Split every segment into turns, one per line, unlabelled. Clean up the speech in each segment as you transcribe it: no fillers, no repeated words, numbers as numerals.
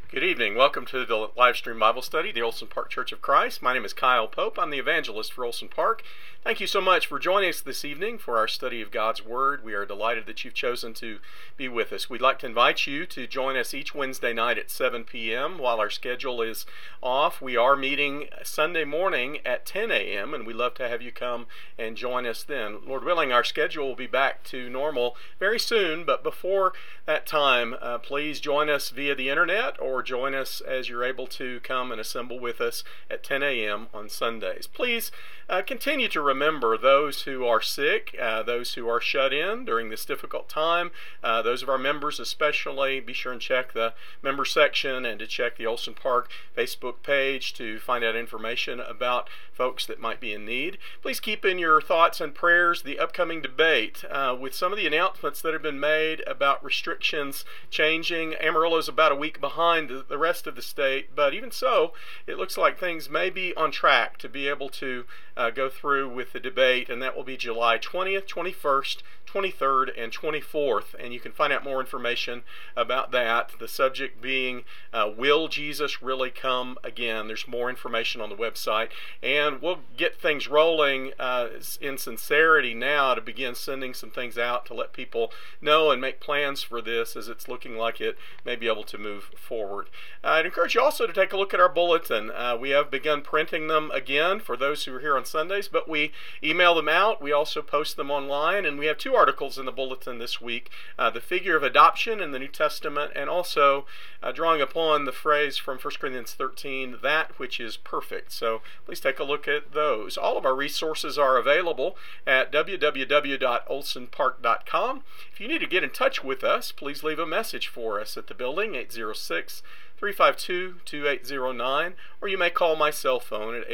Good evening. Welcome to the live stream Bible study, the Olson Park Church of Christ. My name is Kyle Pope. I'm the evangelist for Olson Park. Thank you so much for joining us this evening for our study of God's Word. We are delighted that you've chosen to be with us. We'd like to invite you to join us each Wednesday night at 7 p.m. while our schedule is off. We are meeting Sunday morning at 10 a.m. and we'd love to have you come and join us then. Lord willing, our schedule will be back to normal very soon, but before that time, please join us via the internet or join us as you're able to come and assemble with us at 10 a.m. on Sundays. Please continue to remember those who are sick, those who are shut in during this difficult time, those of our members especially. Be sure and check the member section and to check the Olson Park Facebook page to find out information about folks that might be in need. Please keep in your thoughts and prayers the upcoming debate with some of the announcements that have been made about restrictions changing. Amarillo's about a week behind the rest of the state, but even so, it looks like things may be on track to be able to go through with the debate, and that will be July 20th, 21st, 23rd, and 24th, and you can find out more information about that. The subject being, will Jesus really come again? There's more information on the website, and we'll get things rolling in sincerity now to begin sending some things out to let people know and make plans for this as it's looking like it may be able to move forward. I'd encourage you also to take a look at our bulletin. We have begun printing them again for those who are here on Sundays, but we email them out. We also post them online, and we have two articles in the bulletin this week, the figure of adoption in the New Testament, and also drawing upon the phrase from 1 Corinthians 13, that which is perfect. So please take a look at those. All of our resources are available at www.olsonpark.com. If you need to get in touch with us, please leave a message for us at the building, 806-352-2809, or you may call my cell phone at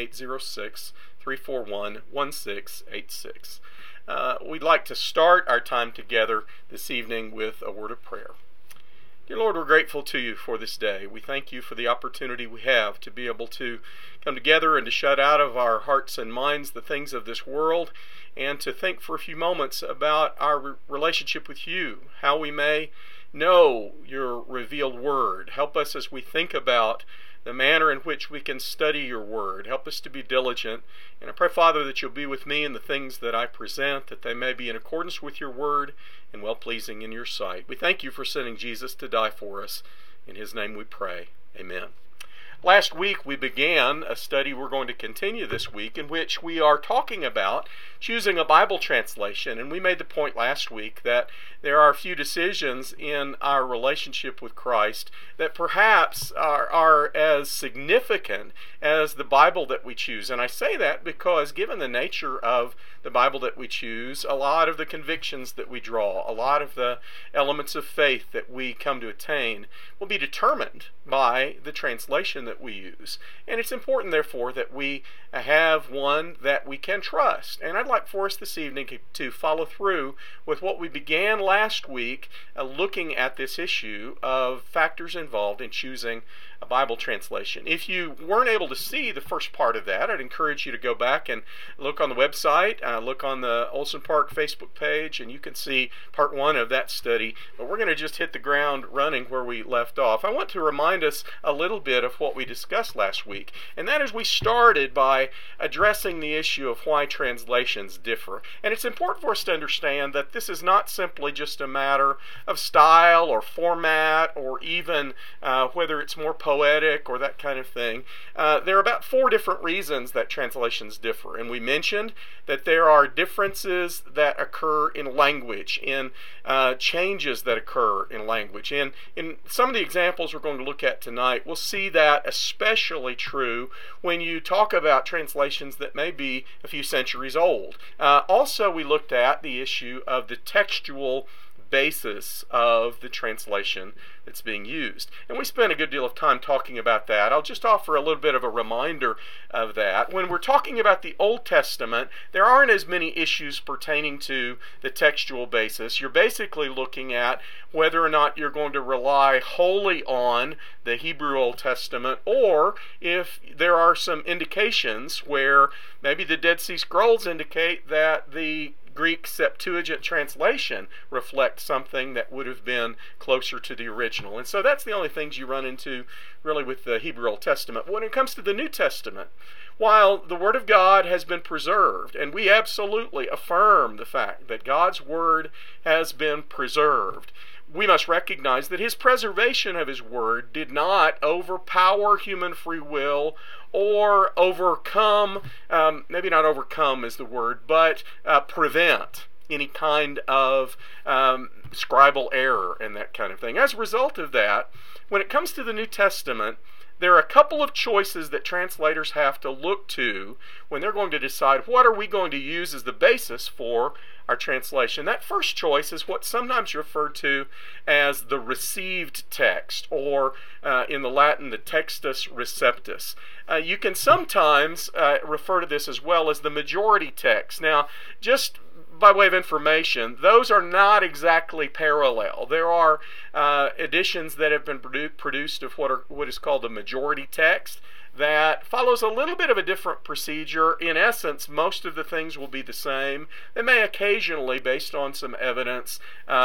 806-341-1686. We'd like to start our time together this evening with a word of prayer. Dear Lord, we're grateful to you for this day. We thank you for the opportunity we have to be able to come together and to shut out of our hearts and minds the things of this world and to think for a few moments about our relationship with you, how we may know your revealed word. Help us as we think about the manner in which we can study your word. Help us to be diligent. And I pray, Father, that you'll be with me in the things that I present, that they may be in accordance with your word and well-pleasing in your sight. We thank you for sending Jesus to die for us. In his name we pray. Amen. Last week we began a study we're going to continue this week in which we are talking about choosing a Bible translation. And we made the point last week that there are a few decisions in our relationship with Christ that perhaps are as significant as the Bible that we choose. And I say that because given the nature of the Bible that we choose, a lot of the convictions that we draw, a lot of the elements of faith that we come to attain will be determined by the translation that we use. And it's important, therefore, that we have one that we can trust. And I'd like for us this evening to follow through with what we began last week, looking at this issue of factors involved in choosing a Bible translation. If you weren't able to see the first part of that, I'd encourage you to go back and look on the website, look on the Olson Park Facebook page, and you can see part one of that study. But we're going to just hit the ground running where we left off. I want to remind us a little bit of what we discussed last week, and that is we started by addressing the issue of why translations differ. And it's important for us to understand that this is not simply just a matter of style or format or even whether it's more poetic or that kind of thing. There are about 4 different reasons that translations differ, and we mentioned that there are differences that occur in language, in changes that occur in language. And in some of the examples we're going to look at tonight, we'll see that especially true when you talk about translations that may be a few centuries old. Also, we looked at the issue of the textual basis of the translation that's being used. And we spent a good deal of time talking about that. I'll just offer a little bit of a reminder of that. When we're talking about the Old Testament, there aren't as many issues pertaining to the textual basis. You're basically looking at whether or not you're going to rely wholly on the Hebrew Old Testament, or if there are some indications where maybe the Dead Sea Scrolls indicate that the Greek Septuagint translation reflect something that would have been closer to the original. And so that's the only things you run into really with the Hebrew Old Testament. When it comes to the New Testament, while the Word of God has been preserved, and we absolutely affirm the fact that God's Word has been preserved, we must recognize that His preservation of His Word did not overpower human free will or overcome, maybe not overcome is the word, but prevent any kind of scribal error and that kind of thing. As a result of that, when it comes to the New Testament, there are a couple of choices that translators have to look to when they're going to decide what are we going to use as the basis for our translation. That first choice is what's sometimes referred to as the received text, or in the Latin, the textus receptus. You can sometimes refer to this as well as the majority text. Now, just by way of information, those are not exactly parallel. There are editions that have been produced of what is called the majority text that follows a little bit of a different procedure. In essence, most of the things will be the same. They may occasionally, based on some evidence,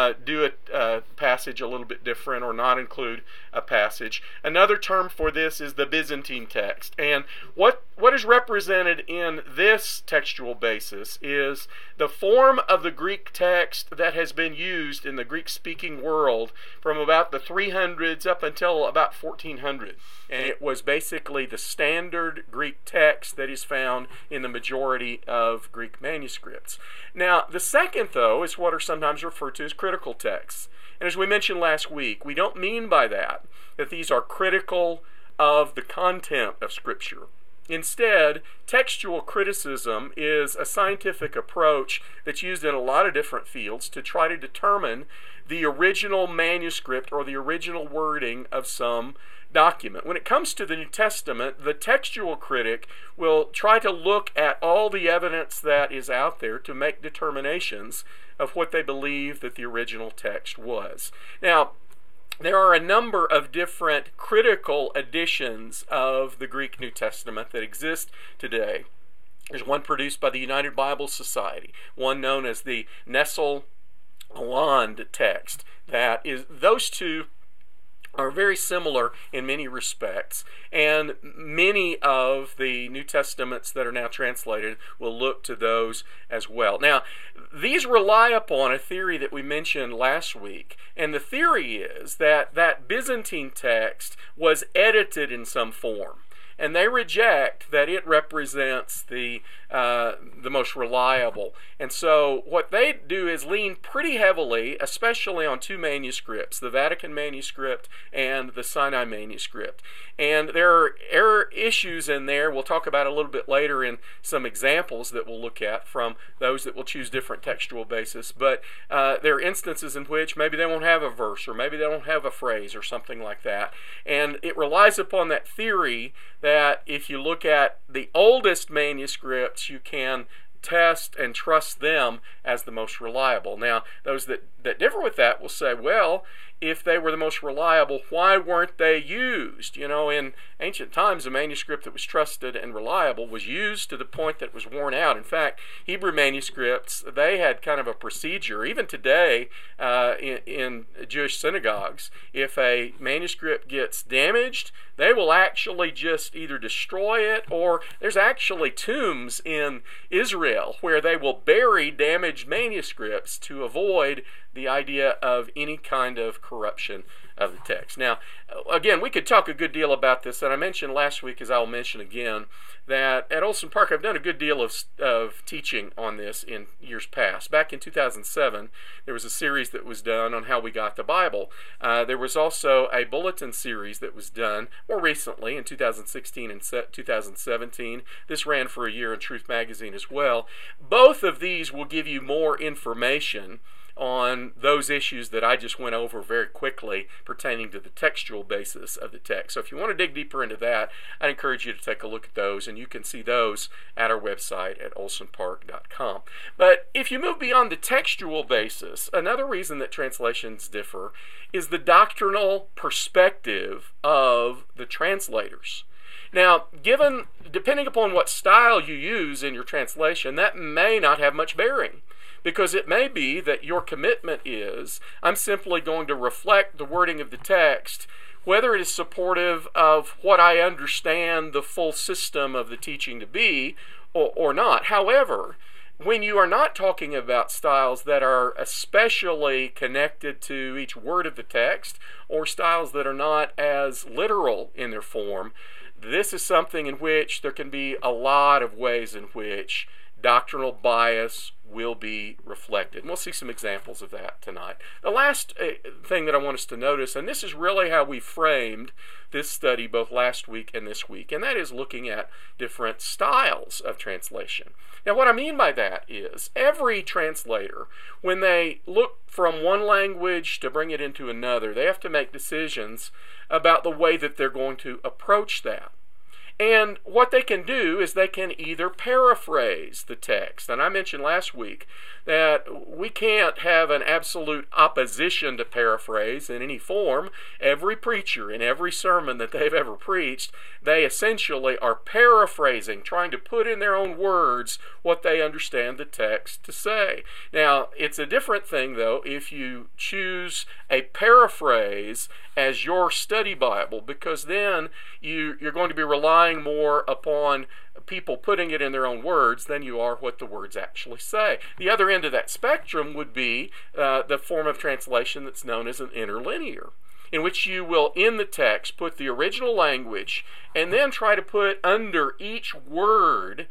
do a passage a little bit different or not include a passage. Another term for this is the Byzantine text. And what is represented in this textual basis is the form of the Greek text that has been used in the Greek-speaking world from about the 300s up until about 1400. And it was basically the standard Greek text that is found in the majority of Greek manuscripts. Now, the second, though, is what are sometimes referred to as critical texts. And as we mentioned last week, we don't mean by that these are critical of the content of Scripture. Instead, textual criticism is a scientific approach that's used in a lot of different fields to try to determine the original manuscript or the original wording of some document. When it comes to the New Testament, the textual critic will try to look at all the evidence that is out there to make determinations of what they believe that the original text was. Now, there are a number of different critical editions of the Greek New Testament that exist today. There's one produced by the United Bible Society, one known as the Nestle-Aland text. Those two are very similar in many respects, and many of the New Testaments that are now translated will look to those as well. Now, these rely upon a theory that we mentioned last week, and the theory is that that Byzantine text was edited in some form, and they reject that it represents the most reliable. And so what they do is lean pretty heavily, especially on two manuscripts, the Vatican manuscript and the Sinai manuscript. And there are error issues in there. We'll talk about a little bit later in some examples that we'll look at from those that will choose different textual basis. But there are instances in which maybe they won't have a verse, or maybe they don't have a phrase or something like that. And it relies upon that theory that if you look at the oldest manuscripts, you can test and trust them as the most reliable. Now, those that differ with that will say, well, if they were the most reliable, why weren't they used? You know, in ancient times, a manuscript that was trusted and reliable was used to the point that it was worn out. In fact, Hebrew manuscripts, they had kind of a procedure. Even today, in Jewish synagogues, if a manuscript gets damaged, they will actually just either destroy it, or there's actually tombs in Israel where they will bury damaged manuscripts to avoid the idea of any kind of corruption of the text. Now, again, we could talk a good deal about this, and I mentioned last week, as I'll mention again, that at Olson Park I've done a good deal of teaching on this in years past. Back in 2007, there was a series that was done on how we got the Bible. There was also a bulletin series that was done more recently in 2016 and 2017. This ran for a year in Truth Magazine as well. Both of these will give you more information on those issues that I just went over very quickly pertaining to the textual basis of the text. So if you want to dig deeper into that, I'd encourage you to take a look at those, and you can see those at our website at olsonpark.com. But if you move beyond the textual basis, another reason that translations differ is the doctrinal perspective of the translators. Now, depending upon what style you use in your translation, that may not have much bearing. Because it may be that your commitment is, I'm simply going to reflect the wording of the text, whether it is supportive of what I understand the full system of the teaching to be or not. However, when you are not talking about styles that are especially connected to each word of the text, or styles that are not as literal in their form, this is something in which there can be a lot of ways in which doctrinal bias will be reflected. And we'll see some examples of that tonight. The last thing that I want us to notice, and this is really how we framed this study both last week and this week, and that is looking at different styles of translation. Now, what I mean by that is every translator, when they look from one language to bring it into another, they have to make decisions about the way that they're going to approach that. And what they can do is they can either paraphrase the text. And I mentioned last week that we can't have an absolute opposition to paraphrase in any form. Every preacher in every sermon that they've ever preached, they essentially are paraphrasing, trying to put in their own words what they understand the text to say. Now, it's a different thing, though, if you choose a paraphrase as your study Bible, because then you're going to be relying more upon people putting it in their own words than you are what the words actually say. The other end of that spectrum would be the form of translation that's known as an interlinear, in which you will, in the text, put the original language and then try to put under each word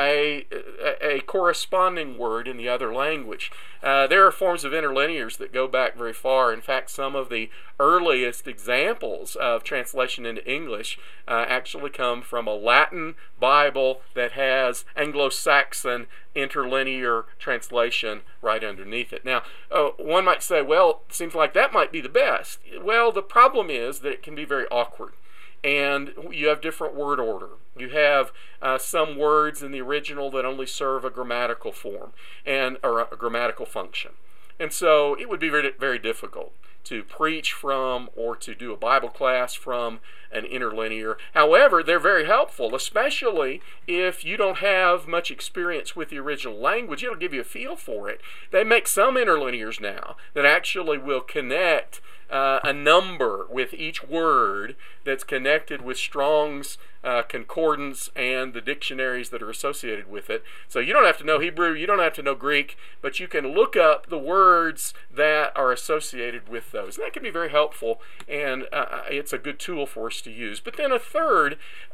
a corresponding word in the other language. There are forms of interlinears that go back very far. In fact, some of the earliest examples of translation into English actually come from a Latin Bible that has Anglo-Saxon interlinear translation right underneath it. Now, one might say, well, it seems like that might be the best. Well, the problem is that it can be very awkward. And you have different word order. You have some words in the original that only serve a grammatical form or a grammatical function. And so it would be very, very difficult to preach from or to do a Bible class from an interlinear. However, they're very helpful, especially if you don't have much experience with the original language. It'll give you a feel for it. They make some interlinears now that actually will connect a number with each word that's connected with Strong's Concordance and the dictionaries that are associated with it. So you don't have to know Hebrew, you don't have to know Greek, but you can look up the words that are associated with those. And that can be very helpful, and it's a good tool for us to use. But then a third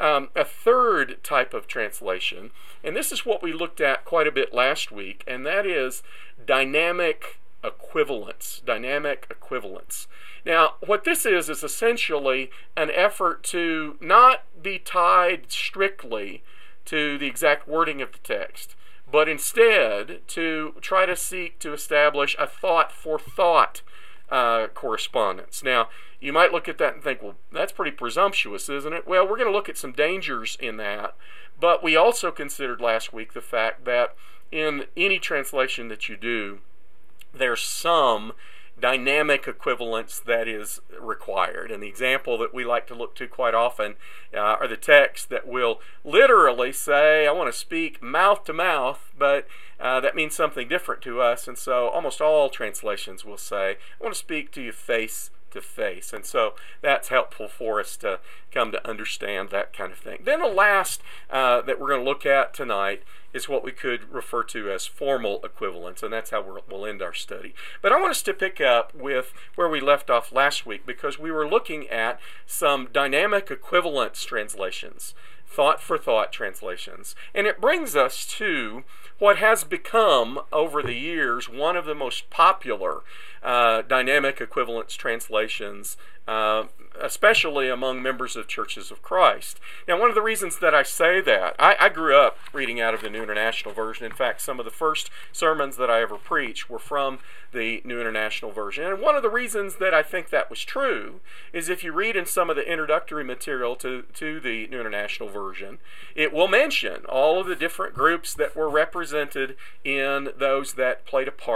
type of translation, and this is what we looked at quite a bit last week, and that is dynamic equivalence. Dynamic equivalence. Now, what this is essentially an effort to not be tied strictly to the exact wording of the text, but instead to try to seek to establish a thought-for-thought correspondence. Now, you might look at that and think, well, that's pretty presumptuous, isn't it? Well, we're going to look at some dangers in that, but we also considered last week the fact that in any translation that you do, there's some dynamic equivalence that is required. And the example that we like to look to quite often are the texts that will literally say, I want to speak mouth to mouth, but that means something different to us. And so almost all translations will say, I want to speak to you face to face. And so that's helpful for us to come to understand that kind of thing. Then the last that we're going to look at tonight is what we could refer to as formal equivalence, and that's how we'll end our study. But I want us to pick up with where we left off last week, because we were looking at some dynamic equivalence translations, thought-for-thought translations. And it brings us to what has become, over the years, one of the most popular dynamic equivalence translations, especially among members of Churches of Christ. Now, one of the reasons that I say that, I grew up reading out of the New International Version. In fact, some of the first sermons that I ever preached were from the New International Version. And one of the reasons that I think that was true is if you read in some of the introductory material to the New International Version, it will mention all of the different groups that were represented in those that played a part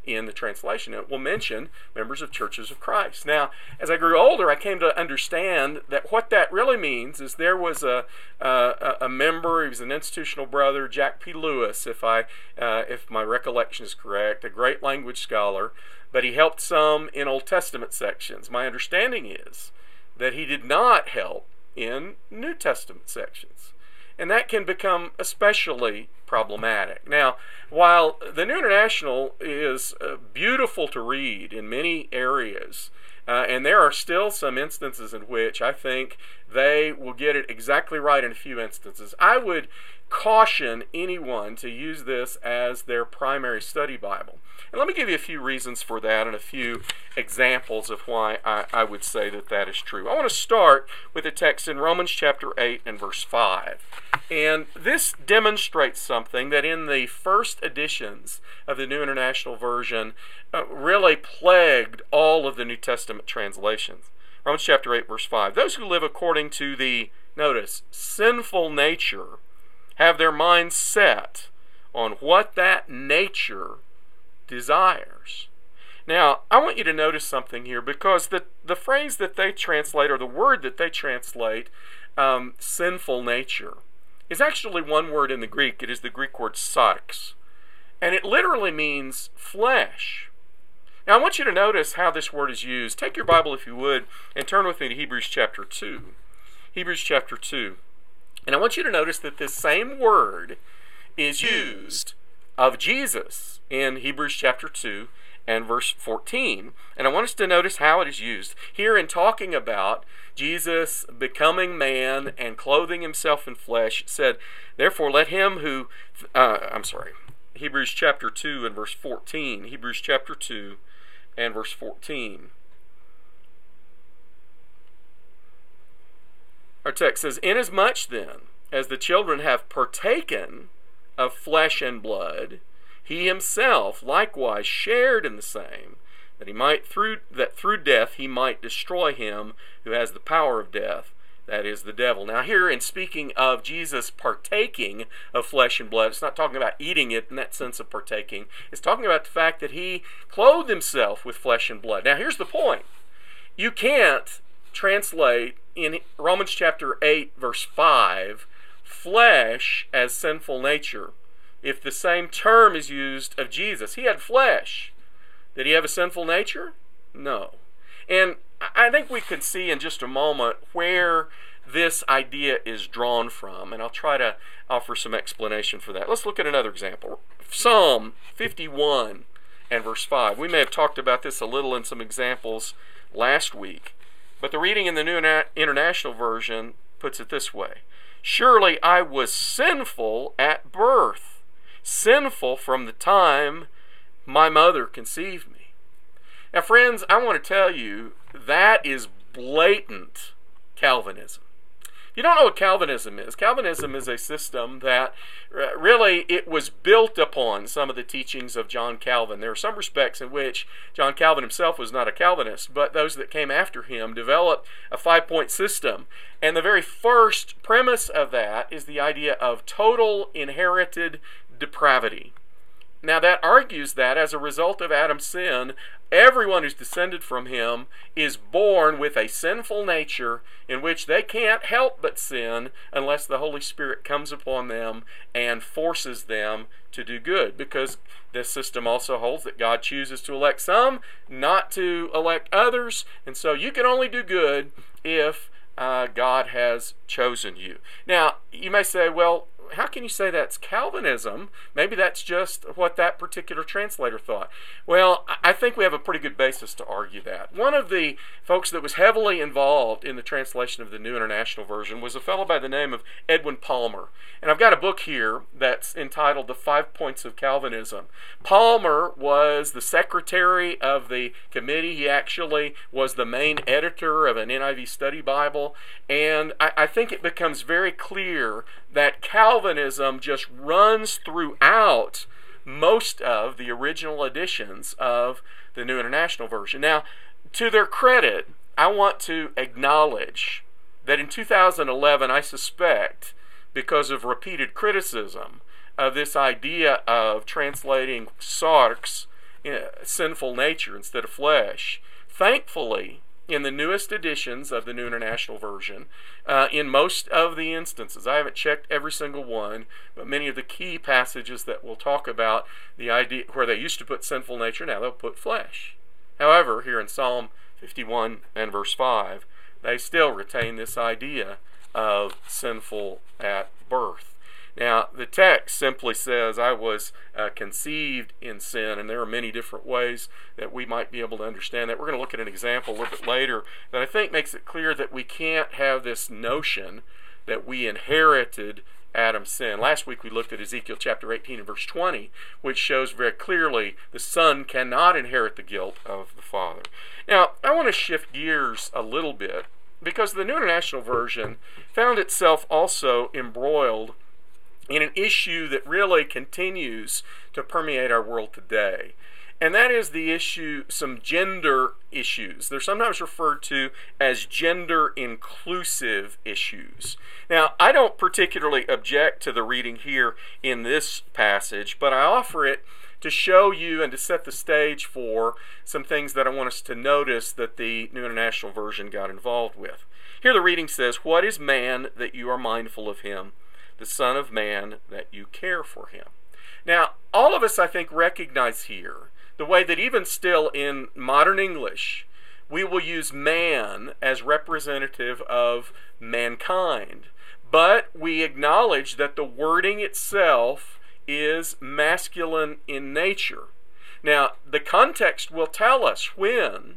in the translation. It will mention members of churches of Christ. Now, as I grew older, I came to understand that what that really means is there was a member, he was an institutional brother, Jack P. Lewis, if my recollection is correct, a great language scholar, but he helped some in Old Testament sections. My understanding is that he did not help in New Testament sections. And that can become especially problematic. Now, while the New International is beautiful to read in many areas, and there are still some instances in which I think they will get it exactly right in a few instances, I would caution anyone to use this as their primary study Bible. And let me give you a few reasons for that and a few examples of why I would say that that is true. I want to start with a text in Romans chapter 8 and verse 5. And this demonstrates something that in the first editions of the New International Version really plagued all of the New Testament translations. Romans chapter 8 verse 5. Those who live according to the, notice, sinful nature have their minds set on what that nature desires. Now, I want you to notice something here, because the phrase that they translate, or the word that they translate, sinful nature, is actually one word in the Greek. It is the Greek word sarx, and it literally means flesh. Now, I want you to notice how this word is used. Take your Bible, if you would, and turn with me to Hebrews chapter 2. Hebrews chapter 2. And I want you to notice that this same word is used of Jesus in Hebrews chapter 2 and verse 14. And I want us to notice how it is used. Here, in talking about Jesus becoming man and clothing himself in flesh, said, therefore let him who, Hebrews chapter 2 and verse 14. Hebrews chapter 2 and verse 14. Our text says, inasmuch then as the children have partaken of flesh and blood, he himself likewise shared in the same, that he might through death he might destroy him who has the power of death, that is the devil. Now here, in speaking of Jesus partaking of flesh and blood, it's not talking about eating it in that sense of partaking. It's talking about the fact that he clothed himself with flesh and blood. Now here's the point. You can't translate in Romans chapter 8 verse 5 flesh as sinful nature if the same term is used of Jesus. He had flesh. Did he have a sinful nature? No. And I think we can see in just a moment where this idea is drawn from, and I'll try to offer some explanation for that. Let's look at another example. Psalm 51 and verse 5. We may have talked about this a little in some examples last week, but the reading in the New International Version puts it this way. Surely I was sinful at birth, sinful from the time my mother conceived me. Now, friends, I want to tell you that is blatant Calvinism. If you don't know what Calvinism is a system that really it was built upon some of the teachings of John Calvin. There are some respects in which John Calvin himself was not a Calvinist, but those that came after him developed a 5-point system. And the very first premise of that is the idea of total inherited depravity. Now that argues that as a result of Adam's sin, everyone who's descended from him is born with a sinful nature in which they can't help but sin unless the Holy Spirit comes upon them and forces them to do good. Because this system also holds that God chooses to elect some, not to elect others, and so you can only do good if God has chosen you. Now, you may say, well, how can you say that's Calvinism? Maybe that's just what that particular translator thought. Well, I think we have a pretty good basis to argue that. One of the folks that was heavily involved in the translation of the New International Version was a fellow by the name of Edwin Palmer. And I've got a book here that's entitled The 5 Points of Calvinism. Palmer was the secretary of the committee. He actually was the main editor of an NIV study Bible. And I think it becomes very clear that Calvinism just runs throughout most of the original editions of the New International Version. Now, to their credit, I want to acknowledge that in 2011, I suspect, because of repeated criticism of this idea of translating sarx sinful nature instead of flesh. Thankfully, in the newest editions of the New International Version, in most of the instances, I haven't checked every single one, but many of the key passages that we'll talk about, the idea where they used to put sinful nature, now they'll put flesh. However, here in Psalm 51 and verse 5, they still retain this idea of sinful at birth. Now, the text simply says, I was conceived in sin, and there are many different ways that we might be able to understand that. We're going to look at an example a little bit later that I think makes it clear that we can't have this notion that we inherited Adam's sin. Last week we looked at Ezekiel chapter 18 and verse 20, which shows very clearly the son cannot inherit the guilt of the father. Now, I want to shift gears a little bit because the New International Version found itself also embroiled in an issue that really continues to permeate our world today. And that is the issue, some gender issues. They're sometimes referred to as gender-inclusive issues. Now, I don't particularly object to the reading here in this passage, but I offer it to show you and to set the stage for some things that I want us to notice that the New International Version got involved with. Here the reading says, "What is man that you are mindful of him? The Son of Man that you care for him." Now, all of us, I think, recognize here the way that even still in modern English, we will use man as representative of mankind. But we acknowledge that the wording itself is masculine in nature. Now, the context will tell us when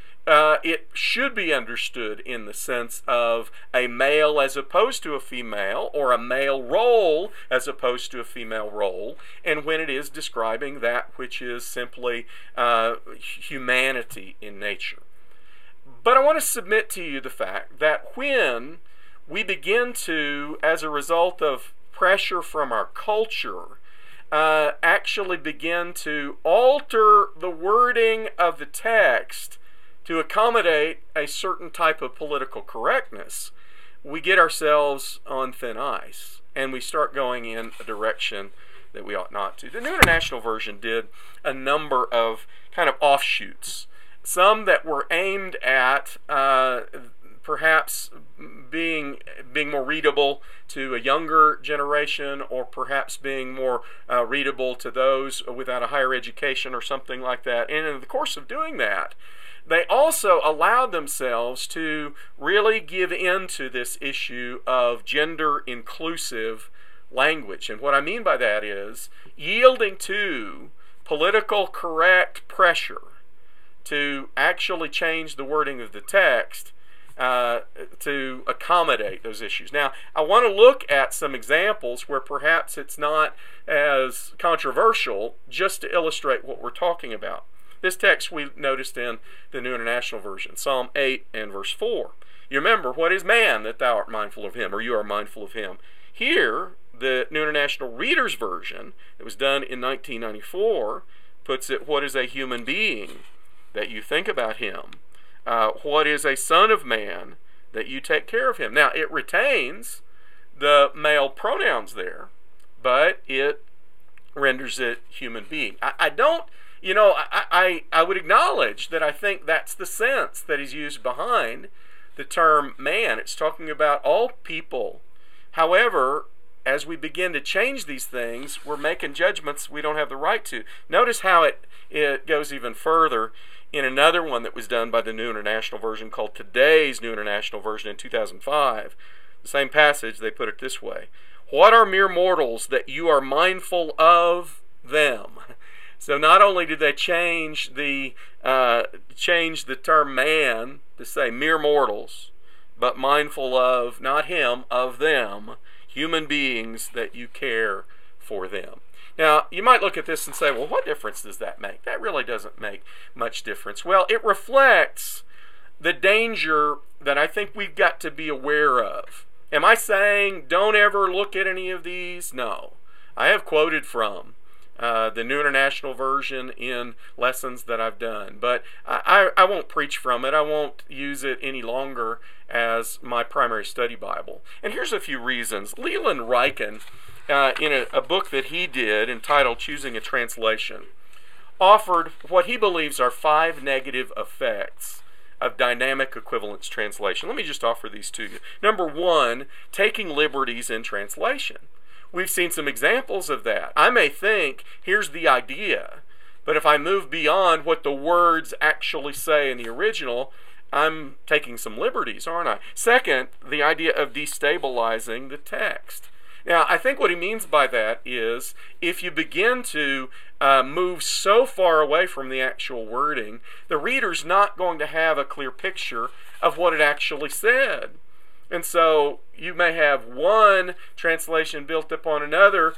it should be understood in the sense of a male as opposed to a female, or a male role as opposed to a female role, and when it is describing that which is simply humanity in nature. But I want to submit to you the fact that when we begin to, as a result of pressure from our culture, actually begin to alter the wording of the text to accommodate a certain type of political correctness, we get ourselves on thin ice, and we start going in a direction that we ought not to. The New International Version did a number of kind of offshoots, some that were aimed at perhaps being more readable to a younger generation, or perhaps being more readable to those without a higher education or something like that. And in the course of doing that, they also allowed themselves to really give into this issue of gender-inclusive language. And what I mean by that is yielding to political correct pressure to actually change the wording of the text to accommodate those issues. Now, I want to look at some examples where perhaps it's not as controversial, just to illustrate what we're talking about. This text we noticed in the New International Version, Psalm 8 and verse 4. You remember, what is man that thou art mindful of him, or you are mindful of him? Here, the New International Reader's Version, that was done in 1994, puts it, what is a human being that you think about him? What is a son of man that you take care of him? Now, it retains the male pronouns there, but it renders it human being. I don't, I would acknowledge that I think that's the sense that is used behind the term man. It's talking about all people. However, as we begin to change these things, we're making judgments we don't have the right to. Notice how it goes even further in another one that was done by the New International Version called Today's New International Version in 2005. The same passage, they put it this way. What are mere mortals that you are mindful of them? So not only did they change the term man to say mere mortals, but mindful of, not him, of them, human beings that you care for them. Now, you might look at this and say, well, what difference does that make? That really doesn't make much difference. Well, it reflects the danger that I think we've got to be aware of. Am I saying don't ever look at any of these? No. I have quoted from the New International Version in lessons that I've done, but I won't preach from it. I won't use it any longer as my primary study Bible. And here's a few reasons. Leland Ryken, in a book that he did entitled Choosing a Translation, offered what he believes are 5 negative effects of dynamic equivalence translation. Let me just offer these to you. Number 1, taking liberties in translation. We've seen some examples of that. I may think, here's the idea, but if I move beyond what the words actually say in the original, I'm taking some liberties, aren't I? Second, the idea of destabilizing the text. Now, I think what he means by that is if you begin to move so far away from the actual wording, the reader's not going to have a clear picture of what it actually said. And so you may have one translation built upon another,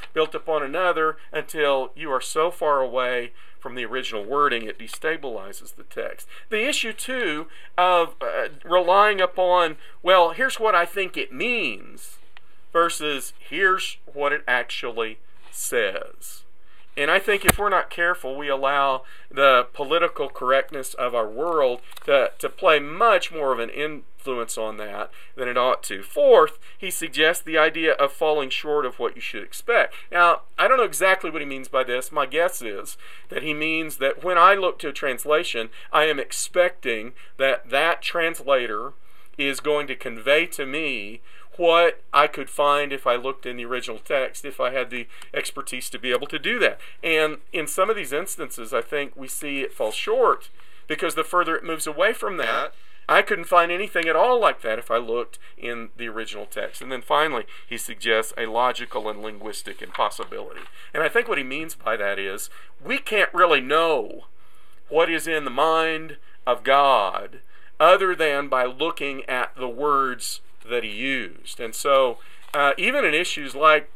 until you are so far away from the original wording, it destabilizes the text. The issue, too, of relying upon, well, here's what I think it means, versus here's what it actually says. And I think if we're not careful, we allow the political correctness of our world to play much more of an influence on that than it ought to. Fourth, he suggests the idea of falling short of what you should expect. Now, I don't know exactly what he means by this. My guess is that he means that when I look to a translation, I am expecting that that translator is going to convey to me what I could find if I looked in the original text, if I had the expertise to be able to do that. And in some of these instances, I think we see it fall short, because the further it moves away from that, I couldn't find anything at all like that if I looked in the original text. And then finally, he suggests a logical and linguistic impossibility. And I think what he means by that is we can't really know what is in the mind of God other than by looking at the words that he used. And so even in issues like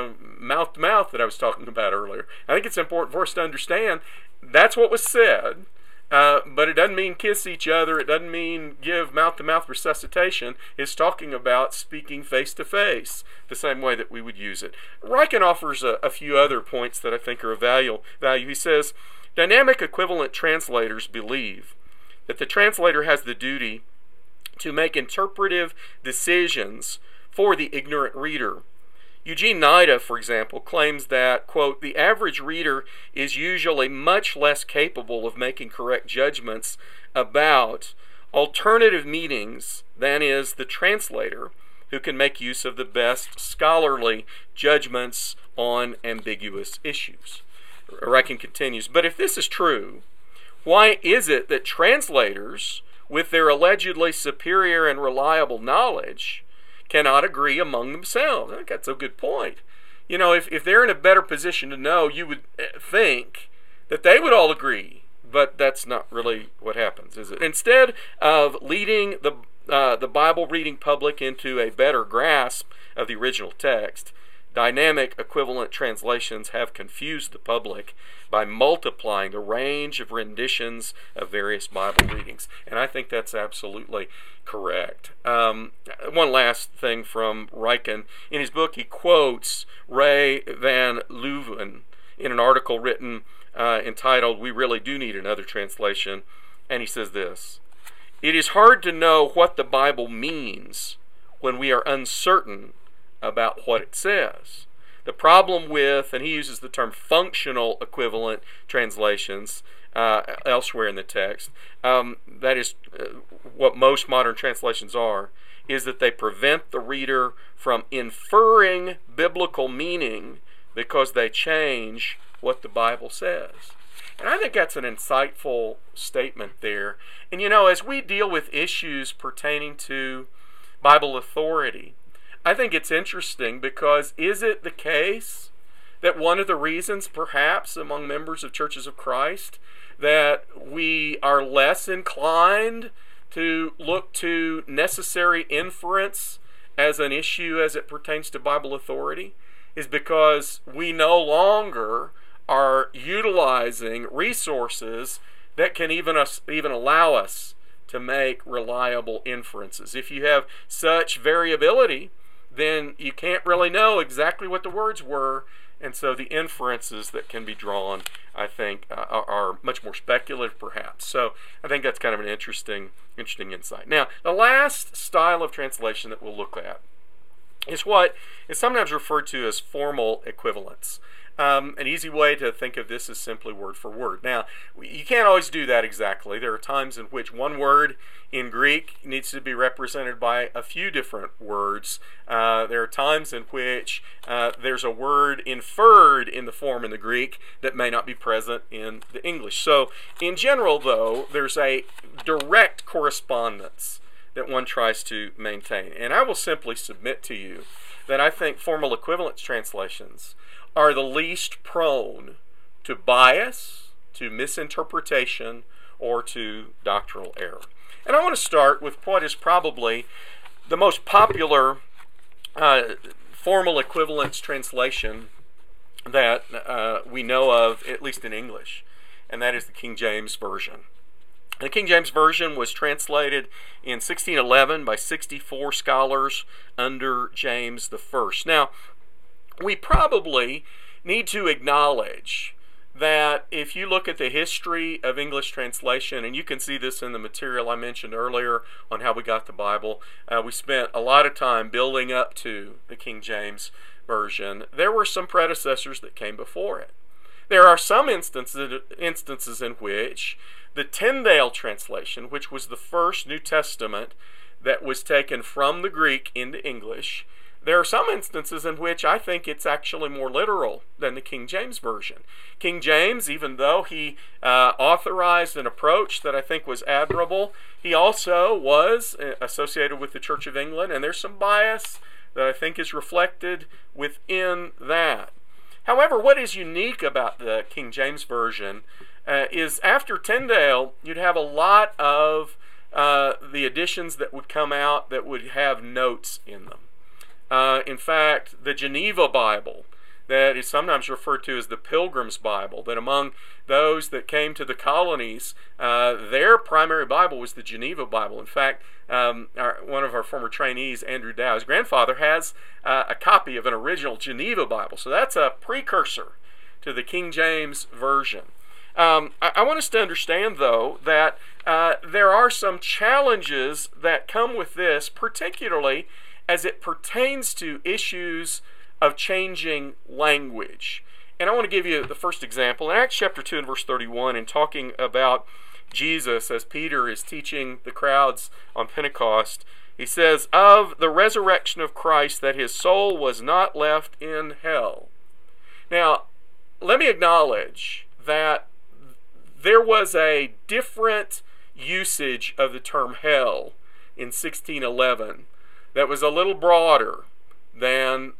mouth to mouth that I was talking about earlier, I think it's important for us to understand that's what was said, but it doesn't mean kiss each other. It doesn't mean give mouth to mouth resuscitation. It's talking about speaking face to face, the same way that we would use it. Ryken offers a few other points that I think are of value. He says, dynamic equivalent translators believe that the translator has the duty to make interpretive decisions for the ignorant reader. Eugene Nida, for example, claims that, quote, the average reader is usually much less capable of making correct judgments about alternative meanings than is the translator, who can make use of the best scholarly judgments on ambiguous issues. Ryken continues, but if this is true, why is it that translators, with their allegedly superior and reliable knowledge, cannot agree among themselves? I think that's a good point. You know, if they're in a better position to know, you would think that they would all agree, but that's not really what happens, is it? Instead of leading the Bible reading public into a better grasp of the original text, dynamic equivalent translations have confused the public by multiplying the range of renditions of various Bible readings. And I think that's absolutely correct. One last thing from Ryken. In his book, he quotes Ray Van Leuven in an article written entitled, We Really Do Need Another Translation. And he says this, it is hard to know what the Bible means when we are uncertain about what it says. The problem with, and he uses the term functional equivalent translations elsewhere in the text, that is what most modern translations are, is that they prevent the reader from inferring biblical meaning because they change what the Bible says. And I think that's an insightful statement there. And you know, as we deal with issues pertaining to Bible authority, I think it's interesting because is it the case that one of the reasons perhaps among members of Churches of Christ that we are less inclined to look to necessary inference as an issue as it pertains to Bible authority is because we no longer are utilizing resources that can even allow us to make reliable inferences. If you have such variability, then you can't really know exactly what the words were, and so the inferences that can be drawn, I think, are much more speculative, perhaps. So I think that's kind of an interesting insight. Now, the last style of translation that we'll look at is what is sometimes referred to as formal equivalence. An easy way to think of this is simply word for word. Now, you can't always do that exactly. There are times in which one word in Greek needs to be represented by a few different words. There are times in which there's a word inferred in the form in the Greek that may not be present in the English. So, in general, though, there's a direct correspondence that one tries to maintain. And I will simply submit to you that I think formal equivalence translations are the least prone to bias, to misinterpretation, or to doctrinal error. And I want to start with what is probably the most popular formal equivalence translation that we know of, at least in English, and that is the King James Version. The King James Version was translated in 1611 by 64 scholars under James I. Now, we probably need to acknowledge that if you look at the history of English translation, and you can see this in the material I mentioned earlier on how we got the Bible, we spent a lot of time building up to the King James Version. There were some predecessors that came before it. There are some instances in which the Tyndale translation, which was the first New Testament that was taken from the Greek into English, there are some instances in which I think it's actually more literal than the King James Version. King James, even though he authorized an approach that I think was admirable, he also was associated with the Church of England, and there's some bias that I think is reflected within that. However, what is unique about the King James Version is after Tyndale, you'd have a lot of the editions that would come out that would have notes in them. In fact, the Geneva Bible, that is sometimes referred to as the Pilgrim's Bible, that among those that came to the colonies, their primary Bible was the Geneva Bible. In fact, one of our former trainees, Andrew Dow, his grandfather has a copy of an original Geneva Bible. So that's a precursor to the King James Version. I want us to understand, though, that there are some challenges that come with this, particularly as it pertains to issues of changing language. And I want to give you the first example. In Acts chapter 2 and verse 31, in talking about Jesus as Peter is teaching the crowds on Pentecost, he says, "Of the resurrection of Christ, that his soul was not left in hell." Now, let me acknowledge that there was a different usage of the term hell in 1611 that was a little broader than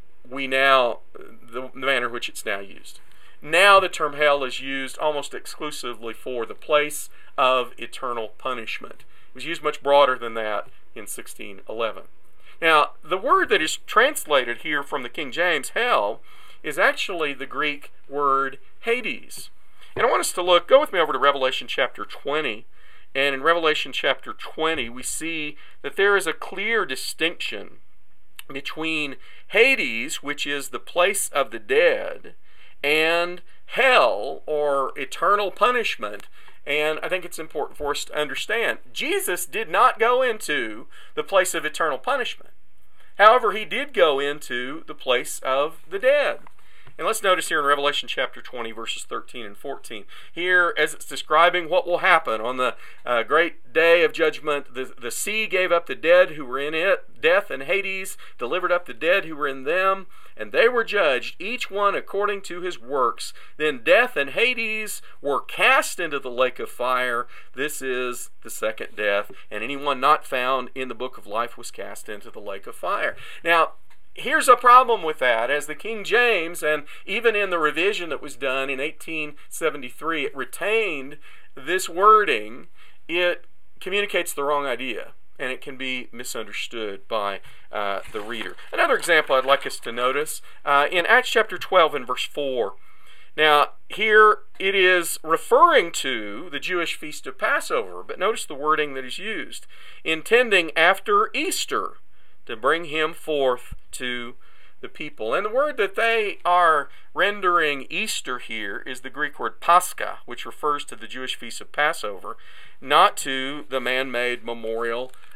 the manner in which it's now used. Now the term hell is used almost exclusively for the place of eternal punishment. It was used much broader than that in 1611. Now, the word that is translated here from the King James, hell, is actually the Greek word Hades. And I want us to go with me over to Revelation chapter 20. And in Revelation chapter 20, we see that there is a clear distinction between Hades, which is the place of the dead, and hell, or eternal punishment. And I think it's important for us to understand, Jesus did not go into the place of eternal punishment. However, he did go into the place of the dead. And let's notice here in Revelation chapter 20, verses 13 and 14. Here, as it's describing what will happen on the great day of judgment, the sea gave up the dead who were in it. Death and Hades delivered up the dead who were in them, and they were judged, each one according to his works. Then death and Hades were cast into the lake of fire. This is the second death, and anyone not found in the book of life was cast into the lake of fire. Now, here's a problem with that. As the King James, and even in the revision that was done in 1873, it retained this wording, it communicates the wrong idea, and it can be misunderstood by the reader. Another example I'd like us to notice, in Acts chapter 12 and verse 4. Now, here it is referring to the Jewish feast of Passover, but notice the wording that is used, intending after Easter to bring him forth to the people. And the word that they are rendering Easter here is the Greek word Pascha, which refers to the Jewish feast of Passover, not to the man-made memorial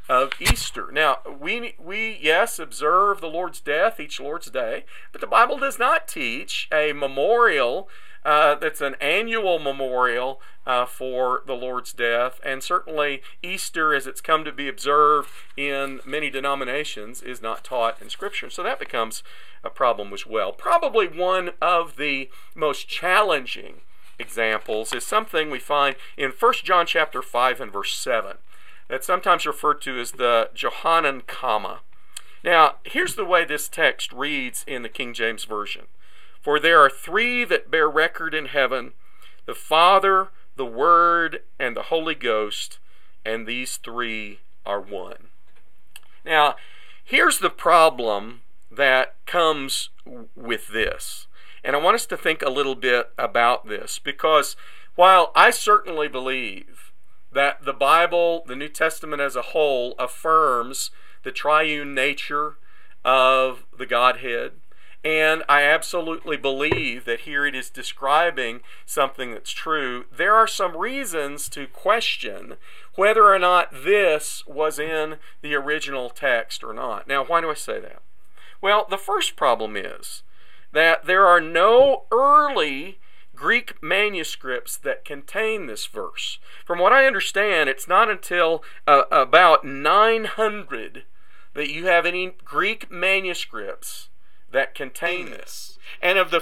of Easter. Now, we yes, observe the Lord's death each Lord's Day, but the Bible does not teach a memorial that's an annual memorial for the Lord's death, and certainly Easter, as it's come to be observed in many denominations, is not taught in Scripture. So that becomes a problem as well. Probably one of the most challenging examples is something we find in 1 John chapter 5 and verse 7. That's sometimes referred to as the Johannine comma. Now, here's the way this text reads in the King James Version. For there are three that bear record in heaven, the Father, the Word, and the Holy Ghost, and these three are one. Now, here's the problem that comes with this. And I want us to think a little bit about this, because while I certainly believe that the Bible, the New Testament as a whole, affirms the triune nature of the Godhead, and I absolutely believe that here it is describing something that's true, there are some reasons to question whether or not this was in the original text or not. Now, why do I say that? Well, the first problem is that there are no early Greek manuscripts that contain this verse. From what I understand, it's not until about 900 that you have any Greek manuscripts that contain this. And of the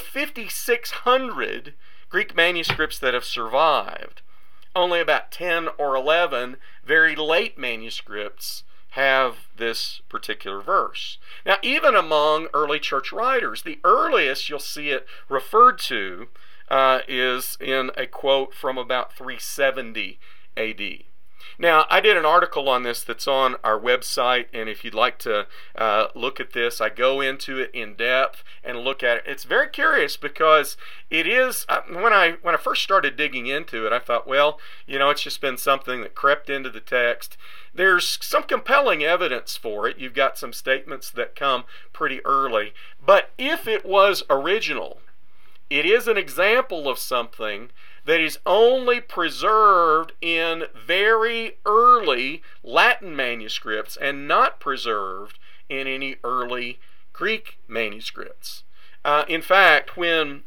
5,600 Greek manuscripts that have survived, only about 10 or 11 very late manuscripts have this particular verse. Now, even among early church writers, the earliest you'll see it referred to is in a quote from about 370 AD. Now, I did an article on this that's on our website, and if you'd like to look at this, I go into it in depth and look at it. It's very curious because it is, when I first started digging into it, I thought, well, it's just been something that crept into the text. There's some compelling evidence for it. You've got some statements that come pretty early. But if it was original, it is an example of something that is only preserved in very early Latin manuscripts and not preserved in any early Greek manuscripts. In fact, when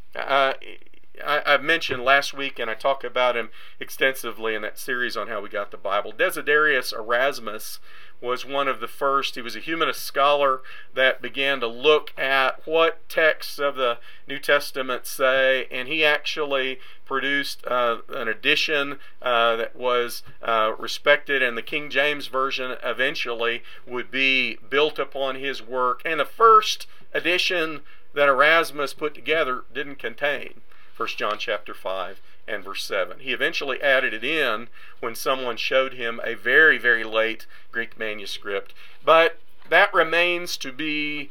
I mentioned last week, and I talk about him extensively in that series on how we got the Bible, Desiderius Erasmus was one of the first. He was a humanist scholar that began to look at what texts of the New Testament say, and he actually produced an edition that was respected, and the King James Version eventually would be built upon his work. And the first edition that Erasmus put together didn't contain 1 John chapter 5 and verse 7. He eventually added it in when someone showed him a very, very late Greek manuscript. But that remains to be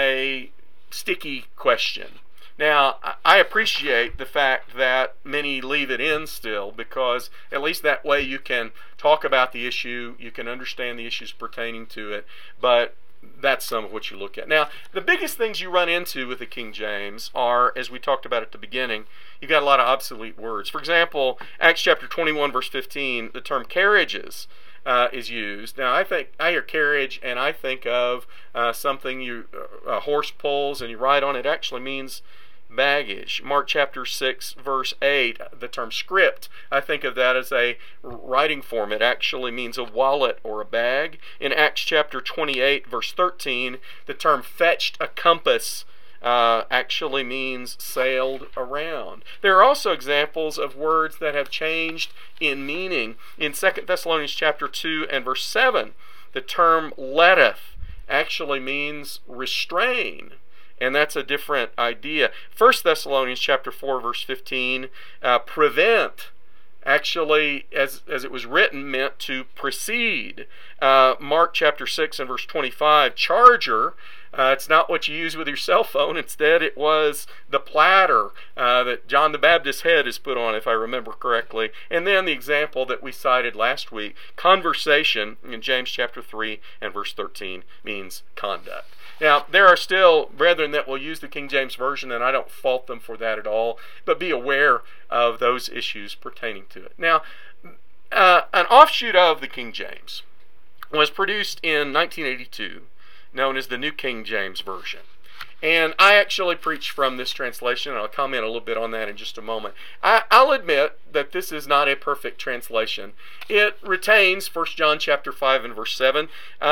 a sticky question. Now, I appreciate the fact that many leave it in still, because at least that way you can talk about the issue, you can understand the issues pertaining to it, but that's some of what you look at. Now, the biggest things you run into with the King James are, as we talked about at the beginning, you've got a lot of obsolete words. For example, Acts chapter 21, verse 15, the term carriages is used. Now, I hear carriage and I think of something a horse pulls and you ride on. It actually means baggage. Mark chapter 6 verse 8, the term script, I think of that as a writing form. It actually means a wallet or a bag. In Acts chapter 28 verse 13, the term fetched a compass actually means sailed around. There are also examples of words that have changed in meaning. In 2 Thessalonians chapter 2 and verse 7, the term letteth actually means restrain. And that's a different idea. 1 Thessalonians chapter 4, verse 15, prevent, actually, as it was written, meant to precede. Mark chapter 6 and verse 25, charger, it's not what you use with your cell phone. Instead, it was the platter that John the Baptist's head is put on, if I remember correctly. And then the example that we cited last week, conversation, in James chapter 3 and verse 13, means conduct. Now, there are still brethren that will use the King James Version, and I don't fault them for that at all, but be aware of those issues pertaining to it. Now, an offshoot of the King James was produced in 1982, known as the New King James Version. And I actually preach from this translation, and I'll comment a little bit on that in just a moment. I'll admit that this is not a perfect translation. It retains 1 John chapter 5 and verse 7.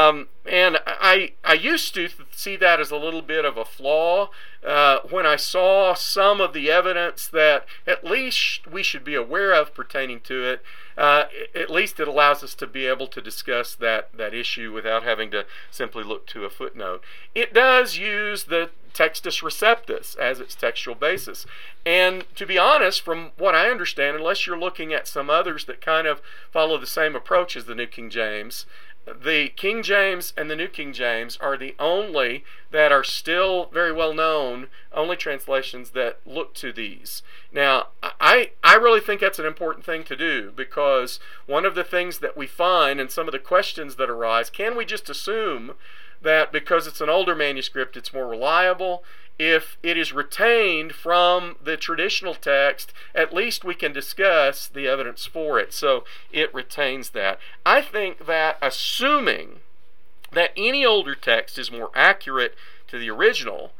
And I used to see that as a little bit of a flaw when I saw some of the evidence that at least we should be aware of pertaining to it. At least it allows us to be able to discuss that issue without having to simply look to a footnote. It does use the Textus Receptus as its textual basis. And to be honest, from what I understand, unless you're looking at some others that kind of follow the same approach as the New King James, the King James and the New King James are the only that are still very well known, only translations that look to these. Now, I really think that's an important thing to do, because one of the things that we find and some of the questions that arise, can we just assume that because it's an older manuscript it's more reliable? If it is retained from the traditional text, at least we can discuss the evidence for it. So it retains that. I think that assuming that any older text is more accurate to the original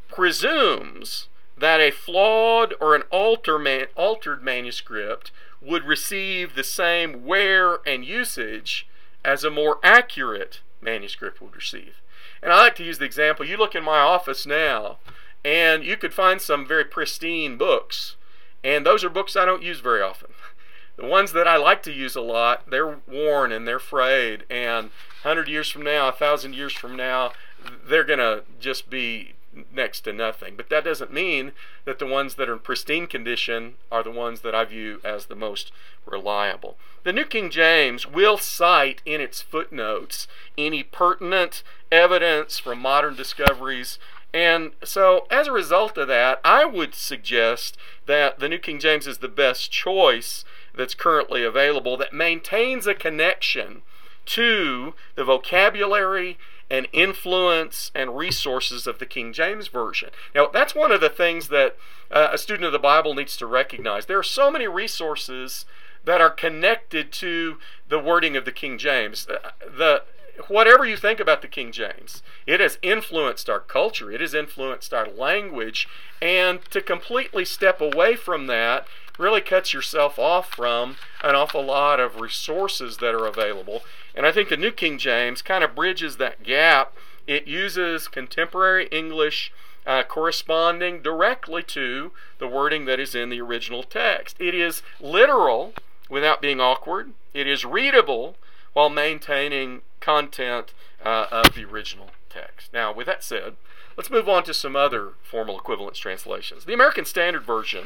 presumes that a flawed or an altered manuscript would receive the same wear and usage as a more accurate manuscript would receive. And I like to use the example, you look in my office now, and you could find some very pristine books, and those are books I don't use very often. The ones that I like to use a lot, they're worn and they're frayed, and 100 years from now, 1,000 years from now, they're going to just be next to nothing. But that doesn't mean that the ones that are in pristine condition are the ones that I view as the most reliable. The New King James will cite in its footnotes any pertinent evidence from modern discoveries, and so as a result of that, I would suggest that the New King James is the best choice that's currently available that maintains a connection to the vocabulary and influence and resources of the King James Version. Now, that's one of the things that a student of the Bible needs to recognize. There are so many resources that are connected to the wording of the King James. Whatever you think about the King James, it has influenced our culture, it has influenced our language, and to completely step away from that really cuts yourself off from an awful lot of resources that are available. And I think the New King James kind of bridges that gap. It uses contemporary English corresponding directly to the wording that is in the original text. It is literal without being awkward. It is readable while maintaining content of the original text. Now, with that said, let's move on to some other formal equivalence translations. The American Standard Version,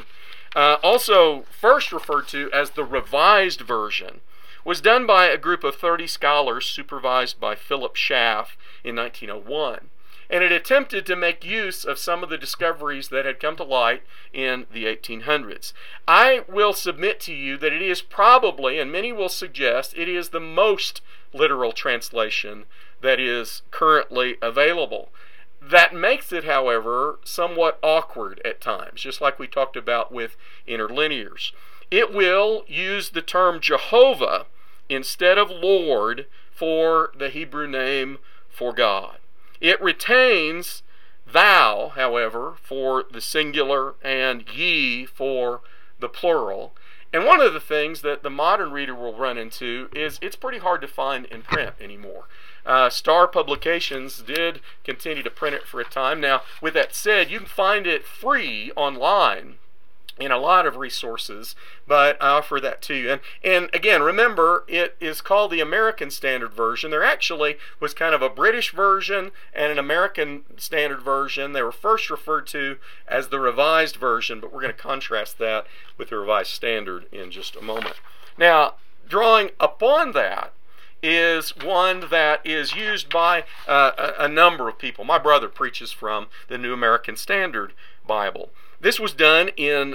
also first referred to as the Revised Version, was done by a group of 30 scholars supervised by Philip Schaff in 1901. And it attempted to make use of some of the discoveries that had come to light in the 1800s. I will submit to you that it is probably, and many will suggest, it is the most literal translation that is currently available. That makes it, however, somewhat awkward at times, just like we talked about with interlinears. It will use the term Jehovah instead of Lord for the Hebrew name for God. It retains thou, however, for the singular and ye for the plural. And one of the things that the modern reader will run into is it's pretty hard to find in print anymore. Star Publications did continue to print it for a time. Now, with that said, you can find it free online in a lot of resources, but I offer that to you. And again, remember, it is called the American Standard Version. There actually was kind of a British version and an American Standard Version. They were first referred to as the Revised Version, but we're going to contrast that with the Revised Standard in just a moment. Now, drawing upon that is one that is used by a number of people. My brother preaches from the New American Standard Bible. This was done in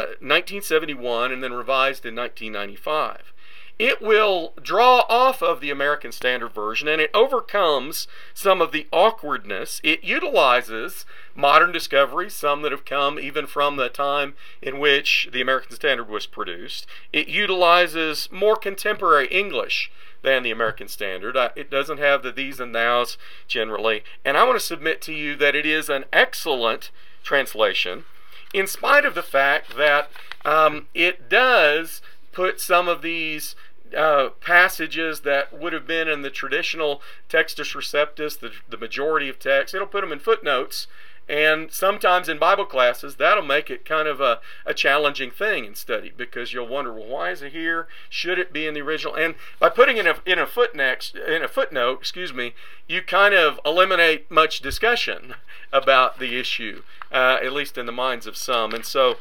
1971 and then revised in 1995. It will draw off of the American Standard Version, and it overcomes some of the awkwardness. It utilizes modern discoveries, some that have come even from the time in which the American Standard was produced. It utilizes more contemporary English than the American Standard. It doesn't have the these and thous generally. And I want to submit to you that it is an excellent translation, in spite of the fact that it does put some of these passages that would have been in the traditional Textus Receptus, the majority of text, it'll put them in footnotes. And sometimes in Bible classes, that'll make it kind of a challenging thing in study, because you'll wonder, well, why is it here? Should it be in the original? And by putting it in a footnote, you kind of eliminate much discussion about the issue, at least in the minds of some. And so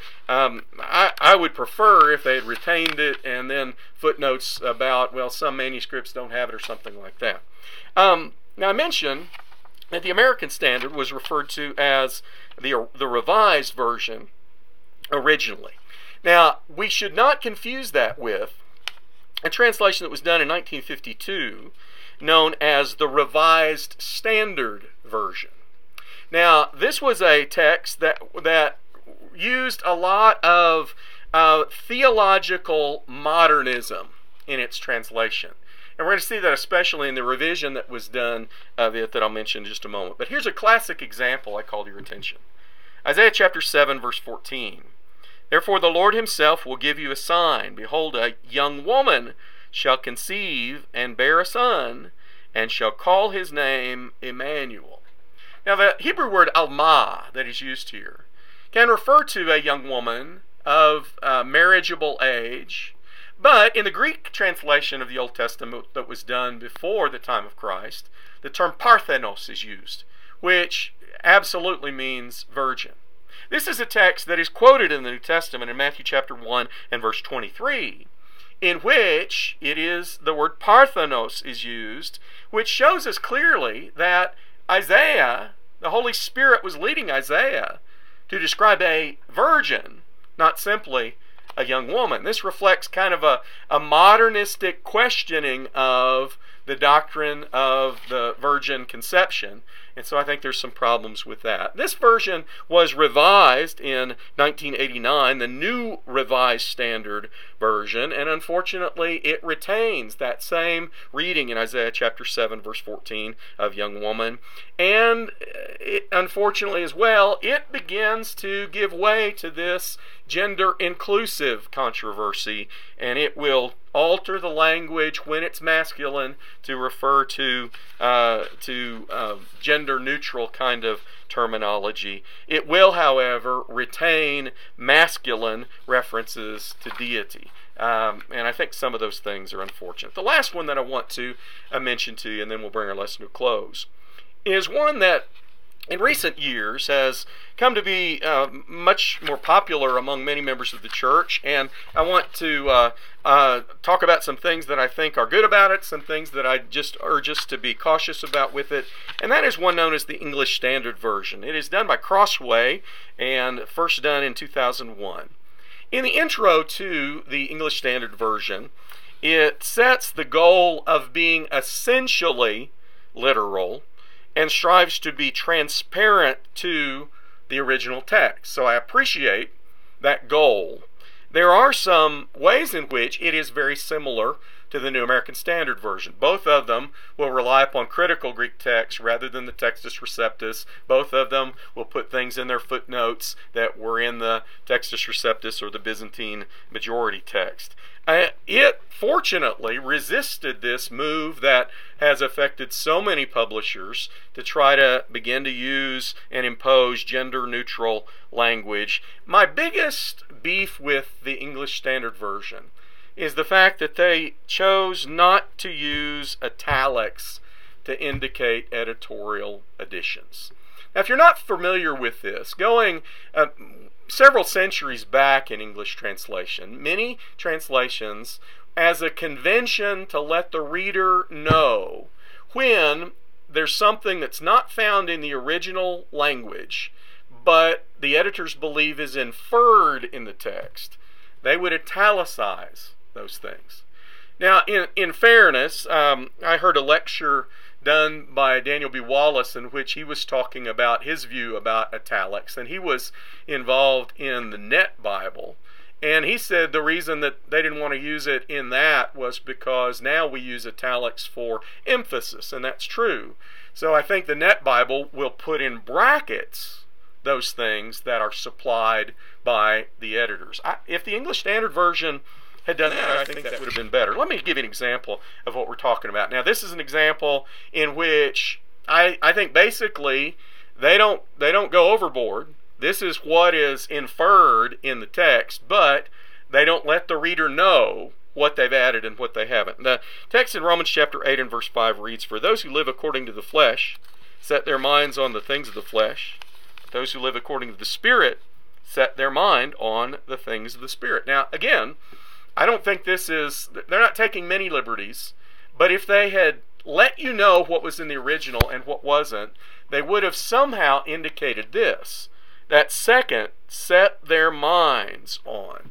I would prefer if they had retained it and then footnotes about, well, some manuscripts don't have it or something like that. Now I mentioned that the American Standard was referred to as the Revised Version originally. Now, we should not confuse that with a translation that was done in 1952 known as the Revised Standard Version. Now, this was a text that used a lot of theological modernism in its translation. And we're going to see that especially in the revision that was done of it that I'll mention in just a moment. But here's a classic example I call to your attention. Isaiah chapter 7, verse 14. Therefore the Lord himself will give you a sign. Behold, a young woman shall conceive and bear a son, and shall call his name Emmanuel. Now the Hebrew word alma that is used here can refer to a young woman of marriageable age. But in the Greek translation of the Old Testament that was done before the time of Christ, the term parthenos is used, which absolutely means virgin. This is a text that is quoted in the New Testament in Matthew chapter 1 and verse 23, in which it is the word parthenos is used, which shows us clearly that Isaiah, the Holy Spirit was leading Isaiah to describe a virgin, not simply a young woman. This reflects kind of a modernistic questioning of the doctrine of the virgin conception. And so I think there's some problems with that. This version was revised in 1989, the New Revised Standard Version, and unfortunately it retains that same reading in Isaiah chapter 7, verse 14 of young woman. And it, unfortunately as well, it begins to give way to this gender-inclusive controversy, and it will alter the language when it's masculine to refer to gender-neutral kind of terminology. It will, however, retain masculine references to deity. And I think some of those things are unfortunate. The last one that I want to mention to you, and then we'll bring our lesson to a close, is one that in recent years has come to be much more popular among many members of the church, and I want to talk about some things that I think are good about it, some things that I just urge us to be cautious about with it, and that is one known as the English Standard Version. It is done by Crossway and first done in 2001. In the intro to the English Standard Version, it sets the goal of being essentially literal and strives to be transparent to the original text. So I appreciate that goal. There are some ways in which it is very similar to the New American Standard Version. Both of them will rely upon critical Greek text rather than the Textus Receptus. Both of them will put things in their footnotes that were in the Textus Receptus or the Byzantine majority text. It fortunately resisted this move that has affected so many publishers to try to begin to use and impose gender-neutral language. My biggest beef with the English Standard Version is the fact that they chose not to use italics to indicate editorial additions. Now, if you're not familiar with this, going several centuries back in English translation, many translations, as a convention to let the reader know when there's something that's not found in the original language, but the editors believe is inferred in the text, they would italicize those things. Now, in fairness, I heard a lecture done by Daniel B. Wallace in which he was talking about his view about italics, and he was involved in the Net Bible. And he said the reason that they didn't want to use it in that was because now we use italics for emphasis, and that's true. So I think the Net Bible will put in brackets those things that are supplied by the editors. If the English Standard Version had done that, I think that would have been better. Let me give you an example of what we're talking about. Now, this is an example in which I think basically they don't go overboard. This is what is inferred in the text, but they don't let the reader know what they've added and what they haven't. The text in Romans chapter 8 and verse 5 reads, "For those who live according to the flesh set their minds on the things of the flesh. Those who live according to the Spirit set their mind on the things of the Spirit." Now, again, I don't think they're not taking many liberties, but if they had let you know what was in the original and what wasn't, they would have somehow indicated this. That second, set their minds on,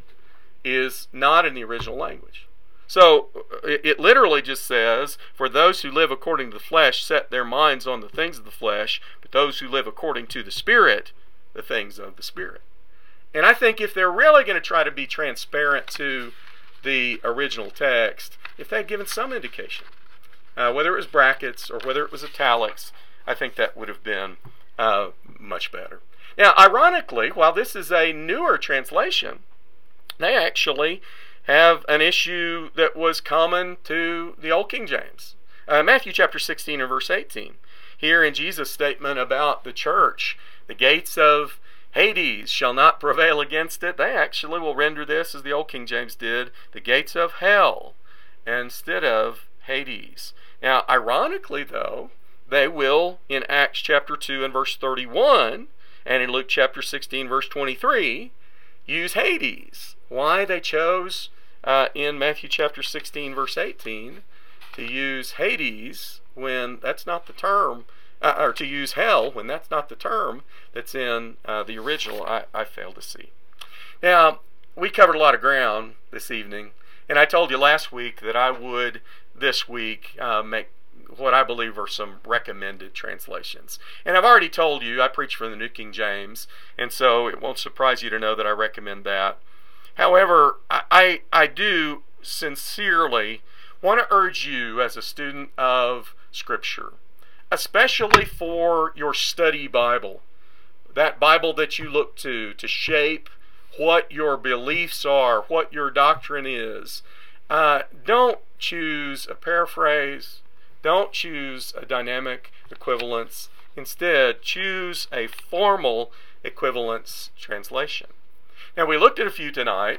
is not in the original language. So it literally just says, "For those who live according to the flesh set their minds on the things of the flesh, but those who live according to the Spirit, the things of the Spirit." And I think if they're really going to try to be transparent to the original text, if they had given some indication, whether it was brackets or whether it was italics, I think that would have been much better. Now, ironically, while this is a newer translation, they actually have an issue that was common to the Old King James. Matthew chapter 16 and verse 18. Here in Jesus' statement about the church, "The gates of Hades shall not prevail against it," they actually will render this as the Old King James did, "the gates of hell," instead of Hades. Now, ironically, though, they will in Acts chapter 2 and verse 31 and in Luke chapter 16 verse 23 use Hades. Why they chose in Matthew chapter 16 verse 18 to use Hades when that's not the term, or to use hell when that's not the term that's in the original, I fail to see. Now, we covered a lot of ground this evening, and I told you last week that I would this week make what I believe are some recommended translations. And I've already told you I preach from the New King James, and so it won't surprise you to know that I recommend that. However, I do sincerely want to urge you as a student of Scripture, especially for your study Bible, that Bible that you look to shape what your beliefs are, what your doctrine is. Don't choose a paraphrase. Don't choose a dynamic equivalence. Instead, choose a formal equivalence translation. Now, we looked at a few tonight,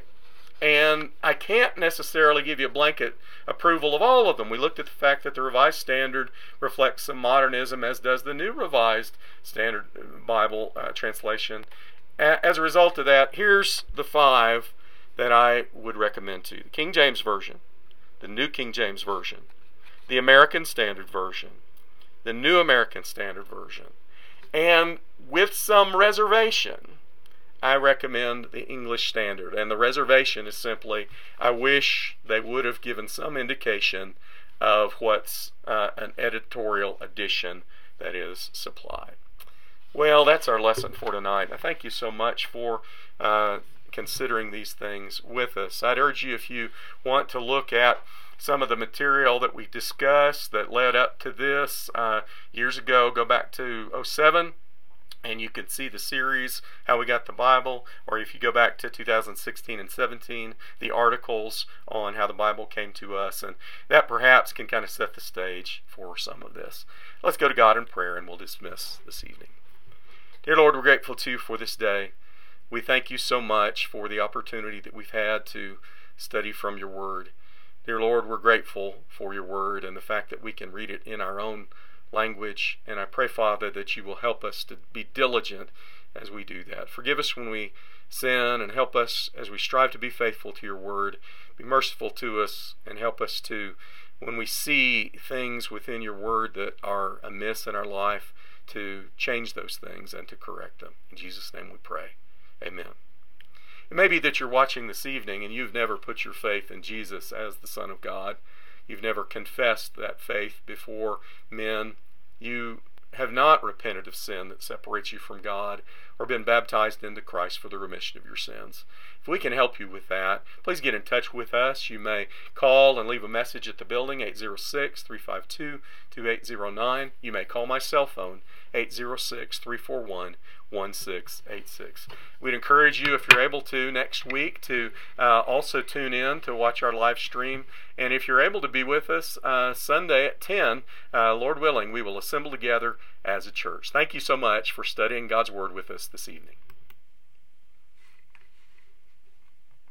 and I can't necessarily give you a blanket approval of all of them. We looked at the fact that the Revised Standard reflects some modernism, as does the New Revised Standard Bible translation. As a result of that, here's the 5 that I would recommend to you. The King James Version, the New King James Version, the American Standard Version, the New American Standard Version, and with some reservation, I recommend the English Standard. And the reservation is simply, I wish they would have given some indication of what's an editorial edition that is supplied. Well, that's our lesson for tonight. I thank you so much for considering these things with us. I'd urge you, if you want to look at some of the material that we discussed that led up to this years ago, go back to 2007, and you can see the series, How We Got the Bible, or if you go back to 2016 and 17, the articles on how the Bible came to us, and that perhaps can kind of set the stage for some of this. Let's go to God in prayer, and we'll dismiss this evening. Dear Lord, we're grateful to you for this day. We thank you so much for the opportunity that we've had to study from your word. Dear Lord, we're grateful for your word and the fact that we can read it in our own language. And I pray, Father, that you will help us to be diligent as we do that. Forgive us when we sin, and help us as we strive to be faithful to your word. Be merciful to us and help us to, when we see things within your word that are amiss in our life, to change those things and to correct them. In Jesus' name we pray. Amen. It may be that you're watching this evening and you've never put your faith in Jesus as the Son of God. You've never confessed that faith before men. You have not repented of sin that separates you from God or been baptized into Christ for the remission of your sins. If we can help you with that, please get in touch with us. You may call and leave a message at the building, 806-352-2809. You may call my cell phone, 806-341-1686. We'd encourage you, if you're able to, next week to also tune in to watch our live stream. And if you're able to be with us Sunday at 10, Lord willing, we will assemble together as a church. Thank you so much for studying God's Word with us this evening.